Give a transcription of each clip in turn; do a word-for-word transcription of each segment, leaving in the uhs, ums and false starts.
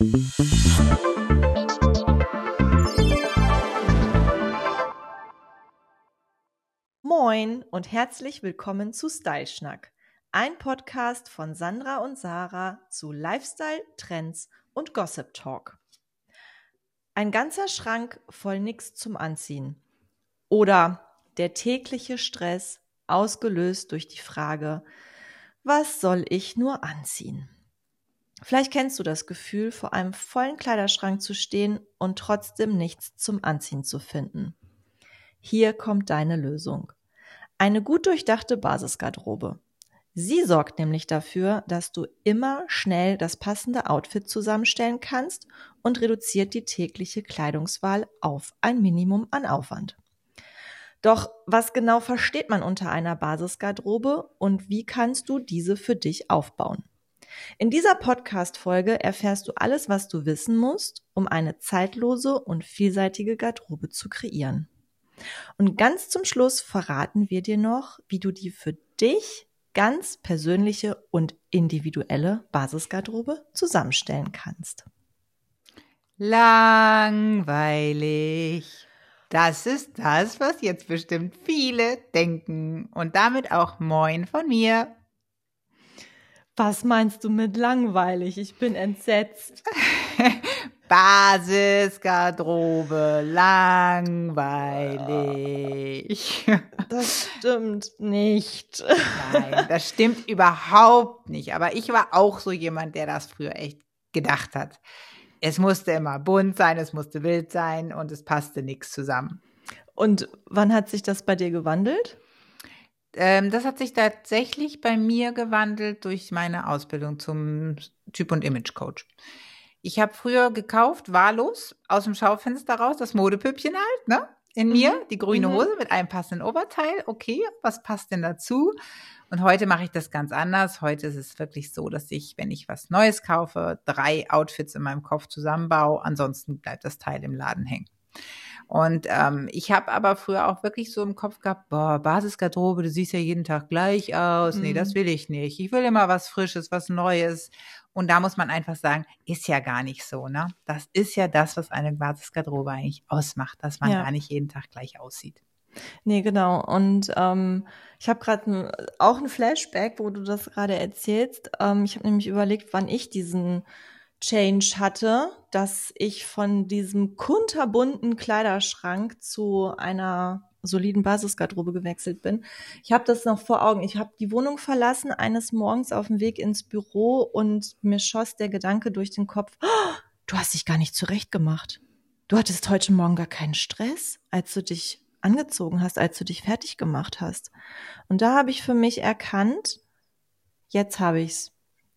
Moin und herzlich willkommen zu Style Schnack, ein Podcast von Sandra und Sarah zu Lifestyle, Trends und Gossip Talk. Ein ganzer Schrank voll nix zum Anziehen oder der tägliche Stress, ausgelöst durch die Frage, was soll ich nur anziehen? Vielleicht kennst du das Gefühl, vor einem vollen Kleiderschrank zu stehen und trotzdem nichts zum Anziehen zu finden. Hier kommt deine Lösung. Eine gut durchdachte Basisgarderobe. Sie sorgt nämlich dafür, dass du immer schnell das passende Outfit zusammenstellen kannst und reduziert die tägliche Kleidungswahl auf ein Minimum an Aufwand. Doch was genau versteht man unter einer Basisgarderobe und wie kannst du diese für dich aufbauen? In dieser Podcast-Folge erfährst du alles, was du wissen musst, um eine zeitlose und vielseitige Garderobe zu kreieren. Und ganz zum Schluss verraten wir dir noch, wie du die für dich ganz persönliche und individuelle Basisgarderobe zusammenstellen kannst. Langweilig. Das ist das, was jetzt bestimmt viele denken. Und damit auch Moin von mir. Was meinst du mit langweilig? Ich bin entsetzt. Basisgarderobe, langweilig. Das stimmt nicht. Nein, das stimmt überhaupt nicht. Aber ich war auch so jemand, der das früher echt gedacht hat. Es musste immer bunt sein, es musste wild sein und es passte nichts zusammen. Und wann hat sich das bei dir gewandelt? Ähm, das hat sich tatsächlich bei mir gewandelt durch meine Ausbildung zum Typ- und Image-Coach. Ich habe früher gekauft, wahllos, aus dem Schaufenster raus, das Modepüppchen halt, ne? In mhm. mir, die grüne mhm. Hose mit einem passenden Oberteil. Okay, was passt denn dazu? Und heute mache ich das ganz anders. Heute ist es wirklich so, dass ich, wenn ich was Neues kaufe, drei Outfits in meinem Kopf zusammenbaue. Ansonsten bleibt das Teil im Laden hängen. Und ähm, ich habe aber früher auch wirklich so im Kopf gehabt, boah, Basisgarderobe, du siehst ja jeden Tag gleich aus. Mhm. Nee, das will ich nicht. Ich will immer was Frisches, was Neues. Und da muss man einfach sagen, ist ja gar nicht so, ne? Das ist ja das, was eine Basisgarderobe eigentlich ausmacht, dass man ja gar nicht jeden Tag gleich aussieht. Nee, genau. Und ähm, ich habe gerade auch ein Flashback, wo du das gerade erzählst. Ähm, ich habe nämlich überlegt, wann ich diesen Change hatte, dass ich von diesem kunterbunten Kleiderschrank zu einer soliden Basisgarderobe gewechselt bin. Ich habe das noch vor Augen. Ich habe die Wohnung verlassen eines Morgens auf dem Weg ins Büro und mir schoss der Gedanke durch den Kopf, oh, du hast dich gar nicht zurechtgemacht. Du hattest heute Morgen gar keinen Stress, als du dich angezogen hast, als du dich fertig gemacht hast. Und da habe ich für mich erkannt, jetzt habe ich's.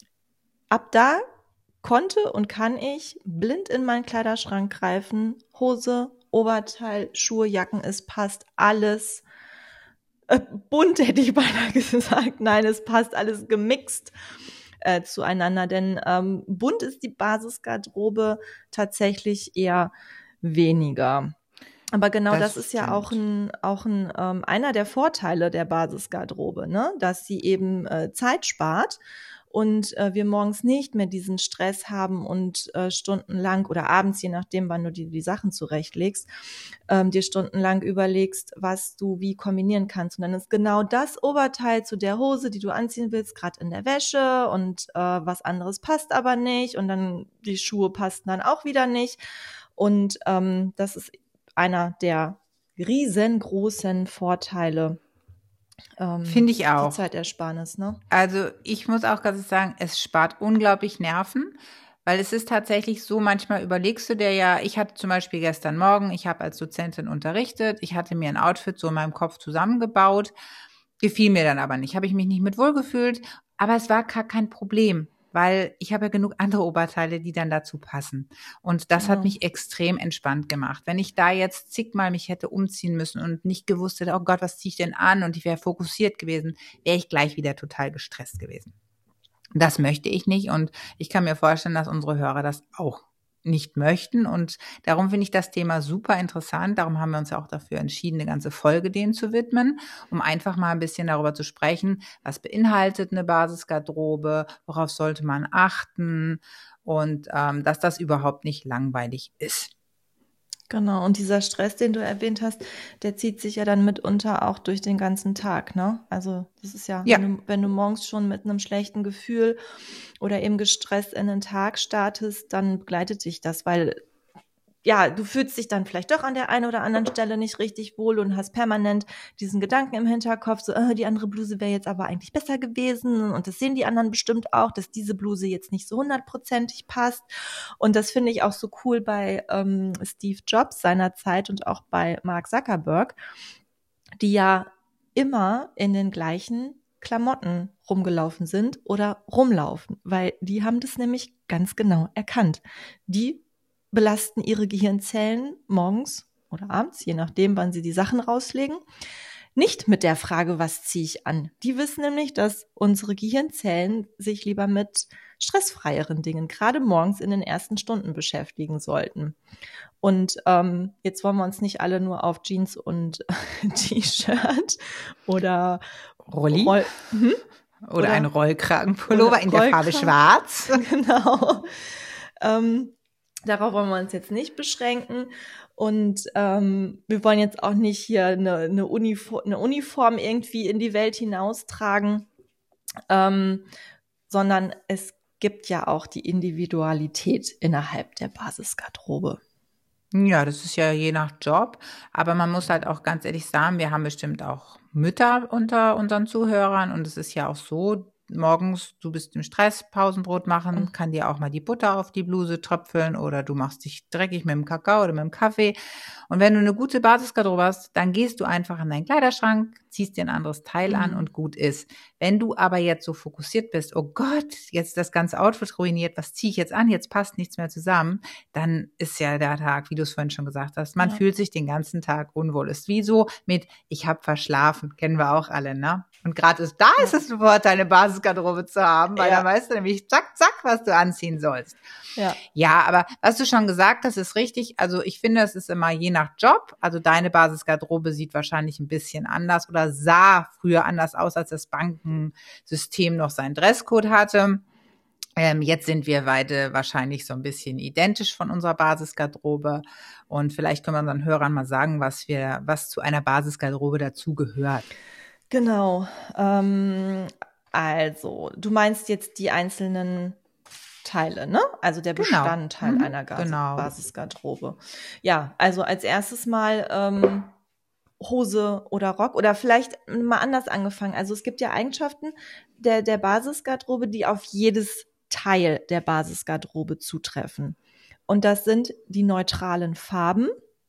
Ab da konnte und kann ich blind in meinen Kleiderschrank greifen, Hose, Oberteil, Schuhe, Jacken, es passt alles. Äh, bunt hätte ich beinahe gesagt. Nein, es passt alles gemixt äh, zueinander, denn ähm, bunt ist die Basisgarderobe tatsächlich eher weniger. Aber genau das, das ist ja auch ein auch ein ähm, einer der Vorteile der Basisgarderobe, ne, dass sie eben äh, Zeit spart und äh, wir morgens nicht mehr diesen Stress haben und äh, stundenlang oder abends, je nachdem, wann du dir die Sachen zurechtlegst, ähm, dir stundenlang überlegst, was du wie kombinieren kannst. Und dann ist genau das Oberteil zu der Hose, die du anziehen willst, gerade in der Wäsche und äh, was anderes passt aber nicht und dann die Schuhe passen dann auch wieder nicht. Und ähm, das ist einer der riesengroßen Vorteile. Ähm, Finde ich auch. Die Zeitersparnis, ne? Also ich muss auch ganz sagen, es spart unglaublich Nerven, weil es ist tatsächlich so, manchmal überlegst du dir ja, ich hatte zum Beispiel gestern Morgen, ich habe als Dozentin unterrichtet, ich hatte mir ein Outfit so in meinem Kopf zusammengebaut, gefiel mir dann aber nicht, habe ich mich nicht mit wohlgefühlt, aber es war gar kein Problem, weil ich habe ja genug andere Oberteile, die dann dazu passen. Und das hat Mhm. mich extrem entspannt gemacht. Wenn ich da jetzt zigmal mich hätte umziehen müssen und nicht gewusst hätte, oh Gott, was ziehe ich denn an? Und ich wäre fokussiert gewesen, wäre ich gleich wieder total gestresst gewesen. Das möchte ich nicht und ich kann mir vorstellen, dass unsere Hörer das auch nicht möchten. Und darum finde ich das Thema super interessant. Darum haben wir uns ja auch dafür entschieden, eine ganze Folge dem zu widmen, um einfach mal ein bisschen darüber zu sprechen, was beinhaltet eine Basisgarderobe, worauf sollte man achten und ähm, dass das überhaupt nicht langweilig ist. Genau, und dieser Stress, den du erwähnt hast, der zieht sich ja dann mitunter auch durch den ganzen Tag, ne? Also das ist ja, Ja. wenn du, wenn du morgens schon mit einem schlechten Gefühl oder eben gestresst in den Tag startest, dann begleitet dich das, weil ja, du fühlst dich dann vielleicht doch an der einen oder anderen Stelle nicht richtig wohl und hast permanent diesen Gedanken im Hinterkopf, so, äh, die andere Bluse wäre jetzt aber eigentlich besser gewesen und das sehen die anderen bestimmt auch, dass diese Bluse jetzt nicht so hundertprozentig passt. Und das finde ich auch so cool bei ähm, Steve Jobs seinerzeit und auch bei Mark Zuckerberg, die ja immer in den gleichen Klamotten rumgelaufen sind oder rumlaufen, weil die haben das nämlich ganz genau erkannt. Die belasten ihre Gehirnzellen morgens oder abends, je nachdem, wann sie die Sachen rauslegen, nicht mit der Frage, was ziehe ich an. Die wissen nämlich, dass unsere Gehirnzellen sich lieber mit stressfreieren Dingen, gerade morgens in den ersten Stunden beschäftigen sollten. Und ähm, jetzt wollen wir uns nicht alle nur auf Jeans und T-Shirt oder Rolli Roll hm? oder, oder ein Rollkragenpullover in der Farbe schwarz. Genau. Ähm, Darauf wollen wir uns jetzt nicht beschränken und ähm, wir wollen jetzt auch nicht hier eine, eine, Uniform, eine Uniform irgendwie in die Welt hinaustragen, ähm, sondern es gibt ja auch die Individualität innerhalb der Basisgarderobe. Ja, das ist ja je nach Job, aber man muss halt auch ganz ehrlich sagen, wir haben bestimmt auch Mütter unter unseren Zuhörern und es ist ja auch so, morgens, du bist im Stress, Pausenbrot machen, kann dir auch mal die Butter auf die Bluse tröpfeln oder du machst dich dreckig mit dem Kakao oder mit dem Kaffee. Und wenn du eine gute Basisgarderobe hast, dann gehst du einfach in deinen Kleiderschrank, ziehst dir ein anderes Teil mhm. an und gut ist. Wenn du aber jetzt so fokussiert bist, oh Gott, jetzt das ganze Outfit ruiniert, was ziehe ich jetzt an, jetzt passt nichts mehr zusammen, dann ist ja der Tag, wie du es vorhin schon gesagt hast, man ja. fühlt sich den ganzen Tag unwohl. Ist wie so mit, ich habe verschlafen, kennen wir auch alle, ne? Und gerade ist da ja. ist es ein Vorteil, eine Basisgarderobe zu haben, weil ja. dann weißt du nämlich zack, zack, was du anziehen sollst. Ja. ja, aber was du schon gesagt hast, ist richtig. Also ich finde, es ist immer je nach Job. Also deine Basisgarderobe sieht wahrscheinlich ein bisschen anders oder sah früher anders aus, als das Bankensystem noch seinen Dresscode hatte. Ähm, jetzt sind wir beide wahrscheinlich so ein bisschen identisch von unserer Basisgarderobe. Und vielleicht können wir unseren Hörern mal sagen, was wir, was zu einer Basisgarderobe dazugehört. Genau. Ähm, also, du meinst jetzt die einzelnen Teile, ne? Also der Bestandteil genau. mhm, einer Gas- genau. Basisgarderobe. Ja, also als erstes mal ähm, Hose oder Rock oder vielleicht mal anders angefangen. Also es gibt ja Eigenschaften der, der Basisgarderobe, die auf jedes Teil der Basisgarderobe zutreffen. Und das sind die neutralen Farben,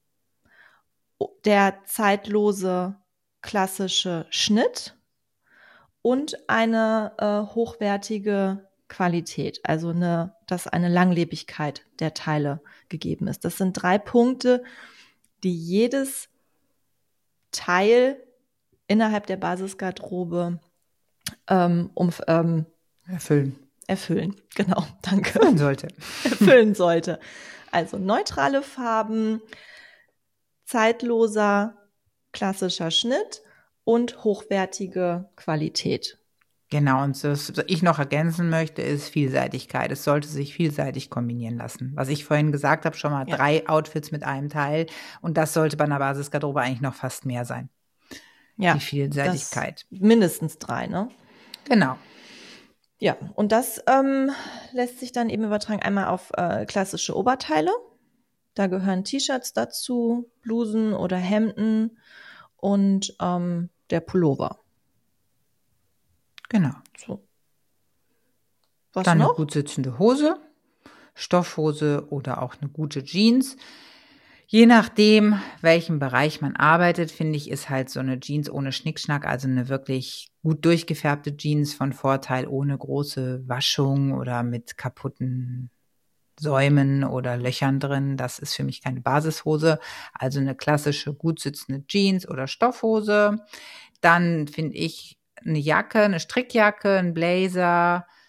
der zeitlose klassische Schnitt und eine äh, hochwertige Qualität, also eine, dass eine Langlebigkeit der Teile gegeben ist. Das sind drei Punkte, die jedes Teil innerhalb der Basisgarderobe ähm, um, ähm, erfüllen. Erfüllen, genau, danke. Erfüllen sollte. Erfüllen sollte. Also neutrale Farben, zeitloser klassischer Schnitt und hochwertige Qualität. Genau, und das, was ich noch ergänzen möchte, ist Vielseitigkeit. Es sollte sich vielseitig kombinieren lassen. Was ich vorhin gesagt habe, schon mal ja. drei Outfits mit einem Teil. Und das sollte bei einer Basisgarderobe eigentlich noch fast mehr sein. Ja, die Vielseitigkeit. Mindestens drei, ne? Genau. Ja, und das ähm, lässt sich dann eben übertragen einmal auf äh, klassische Oberteile. Da gehören T-Shirts dazu, Blusen oder Hemden und ähm, der Pullover. Genau. So. Was Dann noch? Eine gut sitzende Hose, Stoffhose oder auch eine gute Jeans. Je nachdem, welchen Bereich man arbeitet, finde ich, ist halt so eine Jeans ohne Schnickschnack, also eine wirklich gut durchgefärbte Jeans von Vorteil, ohne große Waschung oder mit kaputten Säumen oder Löchern drin. Das ist für mich keine Basishose. Also eine klassische, gut sitzende Jeans oder Stoffhose. Dann finde ich eine Jacke, eine Strickjacke, ein Blazer,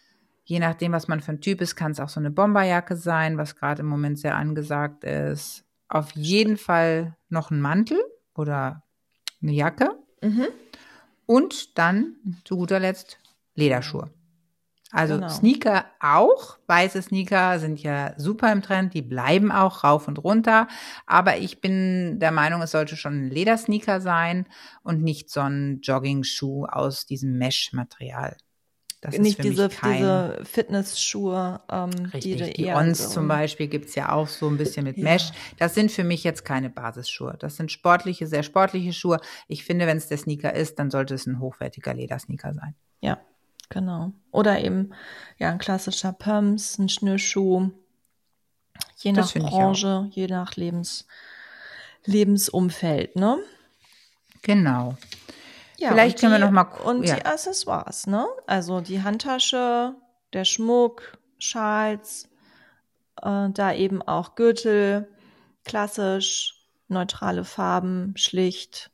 Je nachdem, was man für ein Typ ist, kann es auch so eine Bomberjacke sein, was gerade im Moment sehr angesagt ist. Auf jeden Fall noch ein Mantel oder eine Jacke. Mhm. Und dann zu guter Letzt Lederschuhe. Also Genau. Sneaker auch. Weiße Sneaker sind ja super im Trend. Die bleiben auch rauf und runter. Aber ich bin der Meinung, es sollte schon ein Ledersneaker sein und nicht so ein Jogging-Schuh aus diesem Mesh-Material. Das Nicht ist für diese, mich kein... diese Fitnessschuhe, ähm, die, Richtig, du die eher Ons so, zum Beispiel gibt's ja auch so ein bisschen mit Ja. Mesh. Das sind für mich jetzt keine Basisschuhe. Das sind sportliche, sehr sportliche Schuhe. Ich finde, wenn es der Sneaker ist, dann sollte es ein hochwertiger Ledersneaker sein. Ja, genau. Oder eben ja ein klassischer Pumps, ein Schnürschuh, je Das nach finde ich Branche, je nach Lebens, Lebensumfeld, ne? Genau. Ja, Vielleicht und können wir die, noch mal, und ja, die Accessoires, ne? Also die Handtasche, der Schmuck, Schals, äh, da eben auch Gürtel, klassisch, neutrale Farben, schlicht.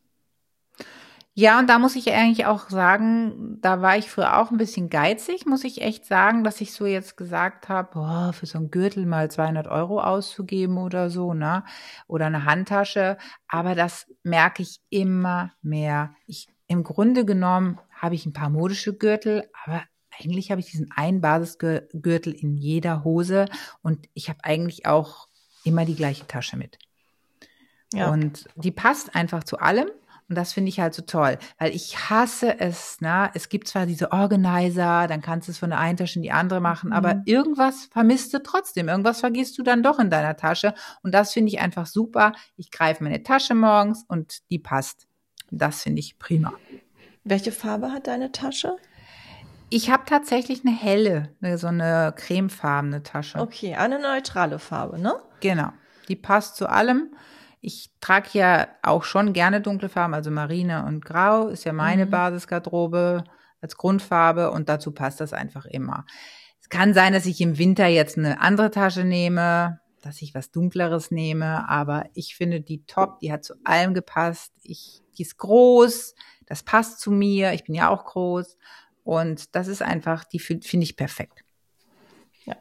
ja, und da muss ich eigentlich auch sagen, da war ich früher auch ein bisschen geizig, muss ich echt sagen, dass ich so jetzt gesagt habe, boah, für so einen Gürtel mal zweihundert Euro auszugeben oder so, ne? Oder eine Handtasche. Aber das merke ich immer mehr. Ich, im Grunde genommen habe ich ein paar modische Gürtel, aber eigentlich habe ich diesen einen Basisgürtel in jeder Hose und ich habe eigentlich auch immer die gleiche Tasche mit. Ja. Und die passt einfach zu allem. Und das finde ich halt so toll, weil ich hasse es, ne? Es gibt zwar diese Organizer, dann kannst du es von der einen Tasche in die andere machen, Mhm. aber irgendwas vermisst du trotzdem. Irgendwas vergisst du dann doch in deiner Tasche. Und das finde ich einfach super. Ich greife meine Tasche morgens und die passt. Das finde ich prima. Welche Farbe hat deine Tasche? Ich habe tatsächlich eine helle, eine, so eine cremefarbene Tasche. Okay, eine neutrale Farbe, ne? Genau, die passt zu allem. Ich trage ja auch schon gerne dunkle Farben, also Marine und Grau ist ja meine Mhm. Basisgarderobe als Grundfarbe und dazu passt das einfach immer. Es kann sein, dass ich im Winter jetzt eine andere Tasche nehme, dass ich was Dunkleres nehme, aber ich finde die top, die hat zu allem gepasst. Ich, die ist groß, das passt zu mir, ich bin ja auch groß und das ist einfach, die finde find ich perfekt. Ja,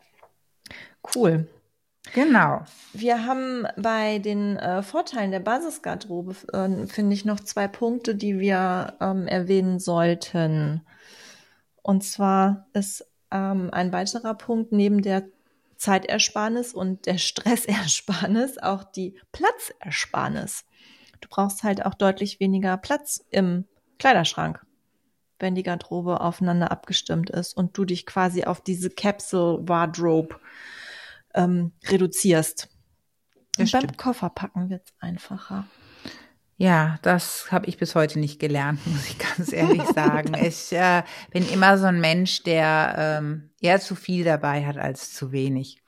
cool. Genau. Wir haben bei den äh, Vorteilen der Basisgarderobe, äh, finde ich, noch zwei Punkte, die wir ähm, erwähnen sollten. Und zwar ist ähm, ein weiterer Punkt neben der Zeitersparnis und der Stressersparnis auch die Platzersparnis. Du brauchst halt auch deutlich weniger Platz im Kleiderschrank, wenn die Garderobe aufeinander abgestimmt ist und du dich quasi auf diese Capsule Wardrobe ähm, reduzierst. Das Und beim stimmt. Kofferpacken wird es einfacher. Ja, das habe ich bis heute nicht gelernt, muss ich ganz ehrlich sagen. Ich äh, bin immer so ein Mensch, der ähm, eher zu viel dabei hat als zu wenig.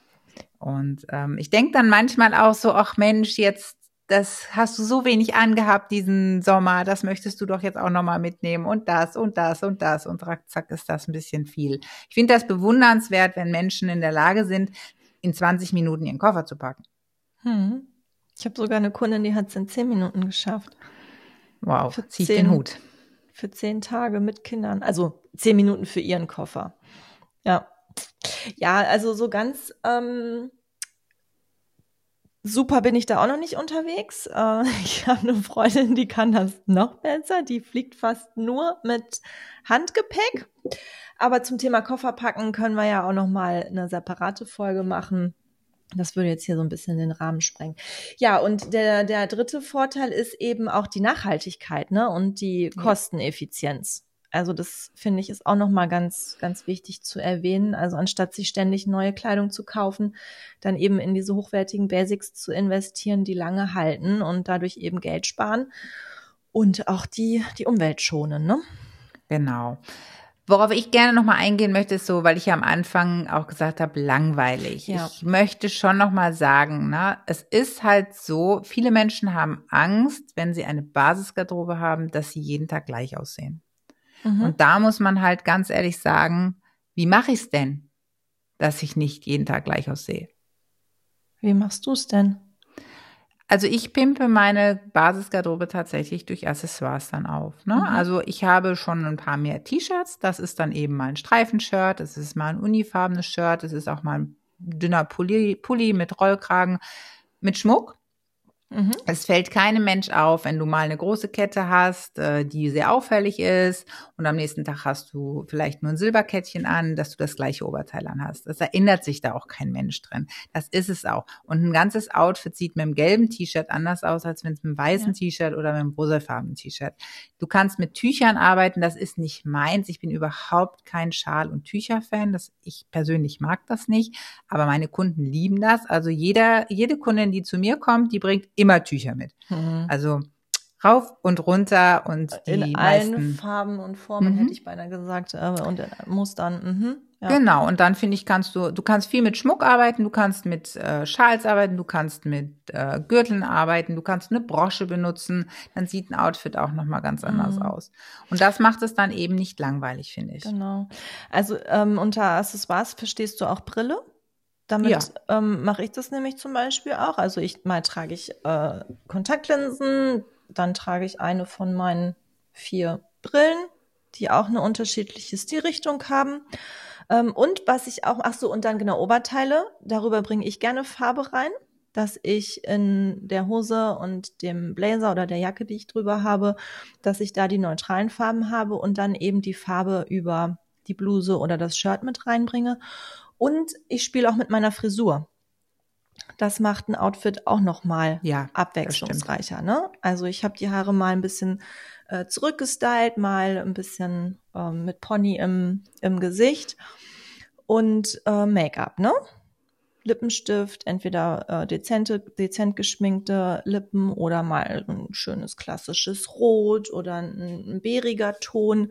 Und ähm, ich denke dann manchmal auch so, ach Mensch, jetzt, das hast du so wenig angehabt diesen Sommer, das möchtest du doch jetzt auch nochmal mitnehmen und das und das und das und zack ist das ein bisschen viel. Ich finde das bewundernswert, wenn Menschen in der Lage sind, in zwanzig Minuten ihren Koffer zu packen. Hm. Ich habe sogar eine Kundin, die hat es in zehn Minuten geschafft. Wow, Für zieh ich zehn, den Hut. Für zehn Tage mit Kindern. Also zehn Minuten für ihren Koffer. Ja. Ja, also so ganz ähm, super bin ich da auch noch nicht unterwegs. Äh, ich habe eine Freundin, die kann das noch besser. Die fliegt fast nur mit Handgepäck. Aber zum Thema Kofferpacken können wir ja auch noch mal eine separate Folge machen. Das würde jetzt hier so ein bisschen den Rahmen sprengen. Ja, und der, der dritte Vorteil ist eben auch die Nachhaltigkeit, ne, und die Ja. Kosteneffizienz. Also das finde ich ist auch nochmal ganz, ganz wichtig zu erwähnen. Also anstatt sich ständig neue Kleidung zu kaufen, dann eben in diese hochwertigen Basics zu investieren, die lange halten und dadurch eben Geld sparen und auch die, die Umwelt schonen, ne? Genau. Worauf ich gerne nochmal eingehen möchte, ist so, weil ich ja am Anfang auch gesagt habe, langweilig. Ja. Ich möchte schon nochmal sagen, ne, es ist halt so, viele Menschen haben Angst, wenn sie eine Basisgarderobe haben, dass sie jeden Tag gleich aussehen. Mhm. Und da muss man halt ganz ehrlich sagen, wie mache ich es denn, dass ich nicht jeden Tag gleich aussehe? Wie machst du es denn? Also ich pimpe meine Basisgarderobe tatsächlich durch Accessoires dann auf. Ne? Mhm. Also ich habe schon ein paar mehr T-Shirts. Das ist dann eben mal ein Streifenshirt, das ist mal ein unifarbenes Shirt, das ist auch mal ein dünner Pulli, Pulli mit Rollkragen, mit Schmuck. Mhm. Es fällt keinem Mensch auf, wenn du mal eine große Kette hast, äh, die sehr auffällig ist und am nächsten Tag hast du vielleicht nur ein Silberkettchen an, dass du das gleiche Oberteil an hast. Das erinnert sich da auch kein Mensch drin. Das ist es auch. Und ein ganzes Outfit sieht mit einem gelben T-Shirt anders aus, als mit einem weißen ja. T-Shirt oder mit einem rosafarbenen T-Shirt. Du kannst mit Tüchern arbeiten, das ist nicht meins. Ich bin überhaupt kein Schal- und Tücher-Fan. Das, ich persönlich mag das nicht, aber meine Kunden lieben das. Also jeder, jede Kundin, die zu mir kommt, die bringt immer Tücher mit. Mhm. Also rauf und runter und die in meisten allen Farben und Formen, mhm. hätte ich beinahe gesagt, äh, und Mustern. Mhm. Ja. Genau, und dann finde ich, kannst du, du kannst viel mit Schmuck arbeiten, du kannst mit äh, Schals arbeiten, du kannst mit äh, Gürteln arbeiten, du kannst eine Brosche benutzen, dann sieht ein Outfit auch nochmal ganz anders mhm. aus. Und das macht es dann eben nicht langweilig, finde ich. Genau. Also ähm, unter Accessoires verstehst du auch Brille? Damit ja. ähm, mache ich das nämlich zum Beispiel auch. Also ich mal trage ich äh, Kontaktlinsen, dann trage ich eine von meinen vier Brillen, die auch eine unterschiedliche Stilrichtung haben. Ähm, und was ich auch, ach so, und dann genau Oberteile, darüber bringe ich gerne Farbe rein, dass ich in der Hose und dem Blazer oder der Jacke, die ich drüber habe, dass ich da die neutralen Farben habe und dann eben die Farbe über die Bluse oder das Shirt mit reinbringe. Und ich spiele auch mit meiner Frisur. Das macht ein Outfit auch nochmal ja, abwechslungsreicher. Ne? Also ich habe die Haare mal ein bisschen äh, zurückgestylt, mal ein bisschen äh, mit Pony im, im Gesicht und äh, Make-up, ne? Lippenstift, entweder äh, dezente, dezent geschminkte Lippen oder mal ein schönes klassisches Rot oder ein, ein bäriger Ton.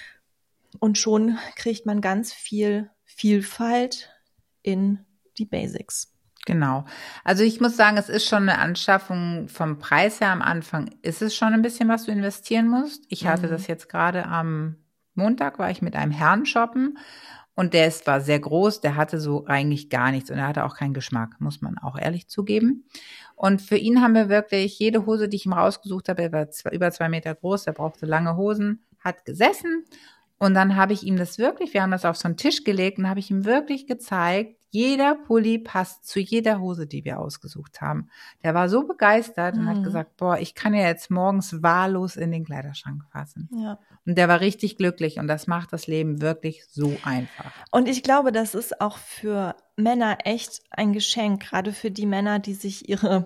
Und schon kriegt man ganz viel Vielfalt in die Basics. Genau. Also ich muss sagen, es ist schon eine Anschaffung vom Preis her am Anfang. Ist es schon ein bisschen, was du investieren musst? Ich hatte mhm. das jetzt gerade am Montag, war ich mit einem Herrn shoppen und der ist, war sehr groß, der hatte so eigentlich gar nichts und er hatte auch keinen Geschmack, muss man auch ehrlich zugeben. Und für ihn haben wir wirklich jede Hose, die ich ihm rausgesucht habe, er war zwei, über zwei Meter groß, der brauchte lange Hosen, hat gesessen. Und dann habe ich ihm das wirklich, wir haben das auf so einen Tisch gelegt und habe ich ihm wirklich gezeigt, jeder Pulli passt zu jeder Hose, die wir ausgesucht haben. Der war so begeistert mhm. und hat gesagt, boah, ich kann ja jetzt morgens wahllos in den Kleiderschrank fassen. Ja. Und der war richtig glücklich und das macht das Leben wirklich so einfach. Und ich glaube, das ist auch für Männer echt ein Geschenk, gerade für die Männer, die sich ihre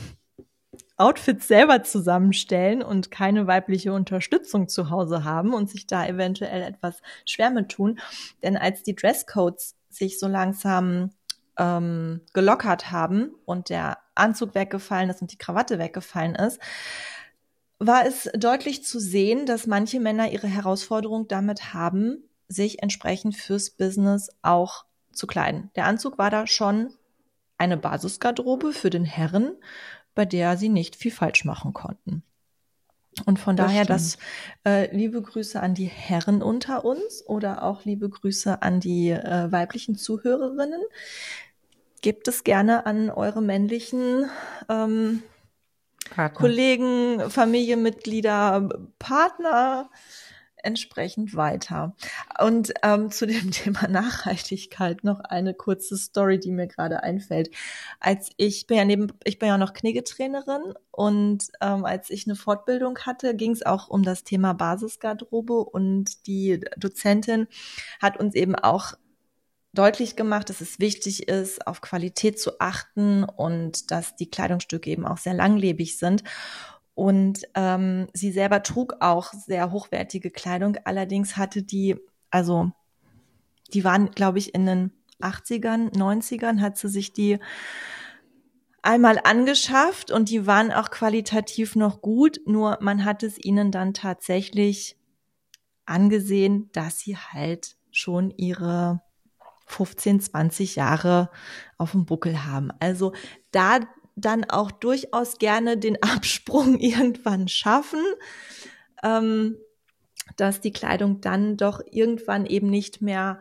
Outfits selber zusammenstellen und keine weibliche Unterstützung zu Hause haben und sich da eventuell etwas schwer mit tun. Denn als die Dresscodes sich so langsam ähm, gelockert haben und der Anzug weggefallen ist und die Krawatte weggefallen ist, war es deutlich zu sehen, dass manche Männer ihre Herausforderung damit haben, sich entsprechend fürs Business auch zu kleiden. Der Anzug war da schon eine Basisgarderobe für den Herren, bei der sie nicht viel falsch machen konnten. Und von das daher, das äh, liebe Grüße an die Herren unter uns oder auch liebe Grüße an die äh, weiblichen Zuhörerinnen. Gebt es gerne an eure männlichen ähm, Kollegen, Familienmitglieder, Partner entsprechend weiter. Und ähm, zu dem Thema Nachhaltigkeit noch eine kurze Story, die mir gerade einfällt. Als ich bin ja neben, ich bin ja noch Kniggetrainerin und ähm, als ich eine Fortbildung hatte, ging es auch um das Thema Basisgarderobe und die Dozentin hat uns eben auch deutlich gemacht, dass es wichtig ist, auf Qualität zu achten und dass die Kleidungsstücke eben auch sehr langlebig sind. Und ähm, sie selber trug auch sehr hochwertige Kleidung. Allerdings hatte die, also die waren, glaube ich, in den achtzigern, neunzigern, hat sie sich die einmal angeschafft und die waren auch qualitativ noch gut. Nur man hat es ihnen dann tatsächlich angesehen, dass sie halt schon ihre fünfzehn, zwanzig Jahre auf dem Buckel haben. Also da dann auch durchaus gerne den Absprung irgendwann schaffen, ähm, dass die Kleidung dann doch irgendwann eben nicht mehr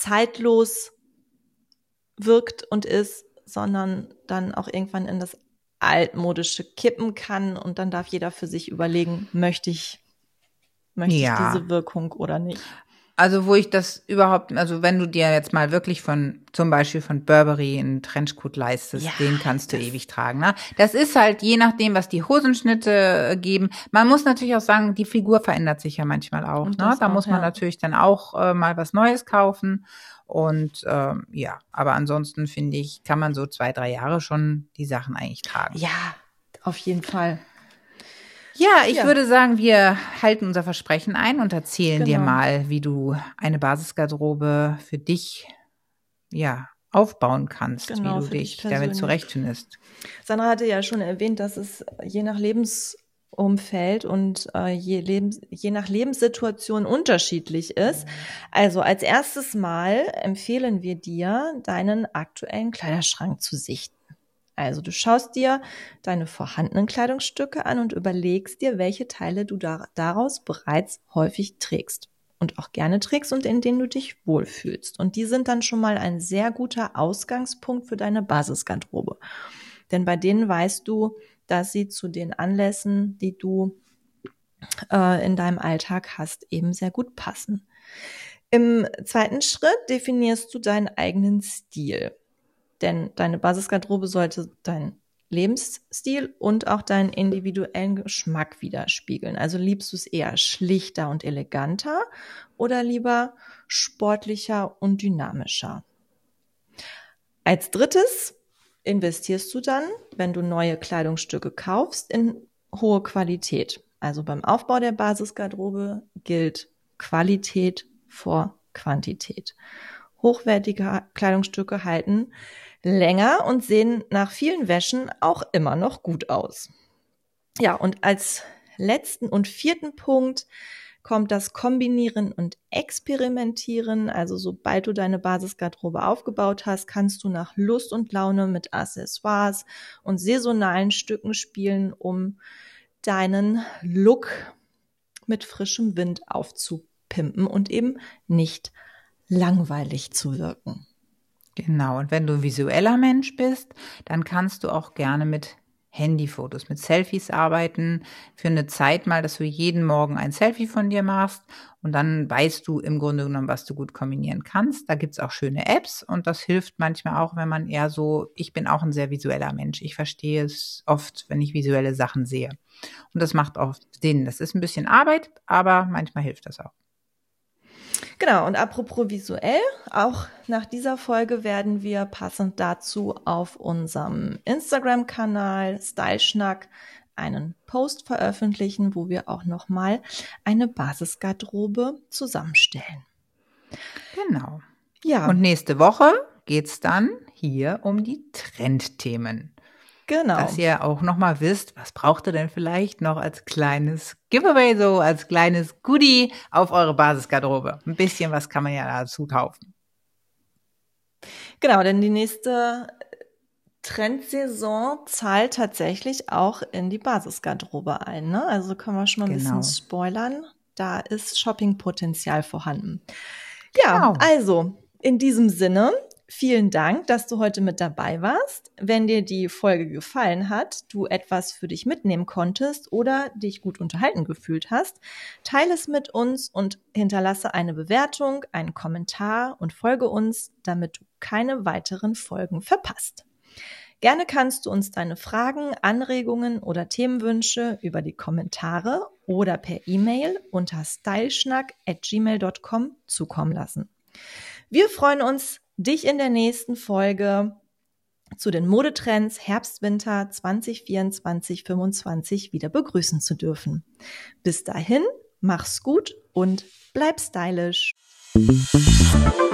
zeitlos wirkt und ist, sondern dann auch irgendwann in das altmodische kippen kann und dann darf jeder für sich überlegen, möchte ich, möchte Ja. ich diese Wirkung oder nicht. Also wo ich das überhaupt, also wenn du dir jetzt mal wirklich von, zum Beispiel von Burberry einen Trenchcoat leistest, Ja, den kannst du das- ewig tragen. Ne? Das ist halt je nachdem, was die Hosenschnitte äh, geben. Man muss natürlich auch sagen, die Figur verändert sich ja manchmal auch. Und Ne? das Da auch, muss man ja. natürlich dann auch äh, mal was Neues kaufen. Und ähm, ja, aber ansonsten finde ich, kann man so zwei, drei Jahre schon die Sachen eigentlich tragen. Ja, auf jeden Fall. Ja, ich Ja. würde sagen, wir halten unser Versprechen ein und erzählen dir Genau. mal, wie du eine Basisgarderobe für dich, ja, aufbauen kannst, Genau, wie du für dich dich damit persönlich. zurechtfindest. Sandra hatte ja schon erwähnt, dass es je nach Lebensumfeld und äh, je, Lebens, je nach Lebenssituation unterschiedlich ist. Also als erstes Mal empfehlen wir dir, deinen aktuellen Kleiderschrank zu sichten. Also du schaust dir deine vorhandenen Kleidungsstücke an und überlegst dir, welche Teile du da, daraus bereits häufig trägst und auch gerne trägst und in denen du dich wohlfühlst. Und die sind dann schon mal ein sehr guter Ausgangspunkt für deine Basisgarderobe. Denn bei denen weißt du, dass sie zu den Anlässen, die du äh, in deinem Alltag hast, eben sehr gut passen. Im zweiten Schritt definierst du deinen eigenen Stil. Denn deine Basisgarderobe sollte deinen Lebensstil und auch deinen individuellen Geschmack widerspiegeln. Also liebst du es eher schlichter und eleganter oder lieber sportlicher und dynamischer? Als drittes investierst du dann, wenn du neue Kleidungsstücke kaufst, in hohe Qualität. Also beim Aufbau der Basisgarderobe gilt Qualität vor Quantität. Hochwertige Kleidungsstücke halten länger und sehen nach vielen Wäschen auch immer noch gut aus. Ja, und als letzten und vierten Punkt kommt das Kombinieren und Experimentieren. Also sobald du deine Basisgarderobe aufgebaut hast, kannst du nach Lust und Laune mit Accessoires und saisonalen Stücken spielen, um deinen Look mit frischem Wind aufzupimpen und eben nicht langweilig zu wirken. Genau, und wenn du ein visueller Mensch bist, dann kannst du auch gerne mit Handyfotos, mit Selfies arbeiten, für eine Zeit mal, dass du jeden Morgen ein Selfie von dir machst und dann weißt du im Grunde genommen, was du gut kombinieren kannst. Da gibt's auch schöne Apps und das hilft manchmal auch, wenn man eher so, ich bin auch ein sehr visueller Mensch. Ich verstehe es oft, wenn ich visuelle Sachen sehe. Und das macht auch Sinn. Das ist ein bisschen Arbeit, aber manchmal hilft das auch. Genau, und apropos visuell, auch nach dieser Folge werden wir passend dazu auf unserem Instagram-Kanal Styleschnack einen Post veröffentlichen, wo wir auch nochmal eine Basisgarderobe zusammenstellen. Genau. Ja, Und nächste Woche geht's dann hier um die Trendthemen. genau. Dass ihr auch nochmal wisst, was braucht ihr denn vielleicht noch als kleines Giveaway, so als kleines Goodie auf eure Basisgarderobe. Ein bisschen was kann man ja dazu kaufen. Genau, denn die nächste Trendsaison zahlt tatsächlich auch in die Basisgarderobe ein. Ne? Also können wir schon mal ein Genau. bisschen spoilern. Da ist Shoppingpotenzial vorhanden. Ja, Genau. also in diesem Sinne, vielen Dank, dass du heute mit dabei warst. Wenn dir die Folge gefallen hat, du etwas für dich mitnehmen konntest oder dich gut unterhalten gefühlt hast, teile es mit uns und hinterlasse eine Bewertung, einen Kommentar und folge uns, damit du keine weiteren Folgen verpasst. Gerne kannst du uns deine Fragen, Anregungen oder Themenwünsche über die Kommentare oder per E-Mail unter styleschnack at gmail dot com zukommen lassen. Wir freuen uns, dich in der nächsten Folge zu den Modetrends Herbst-Winter zwanzig vierundzwanzig fünfundzwanzig wieder begrüßen zu dürfen. Bis dahin, mach's gut und bleib stylisch.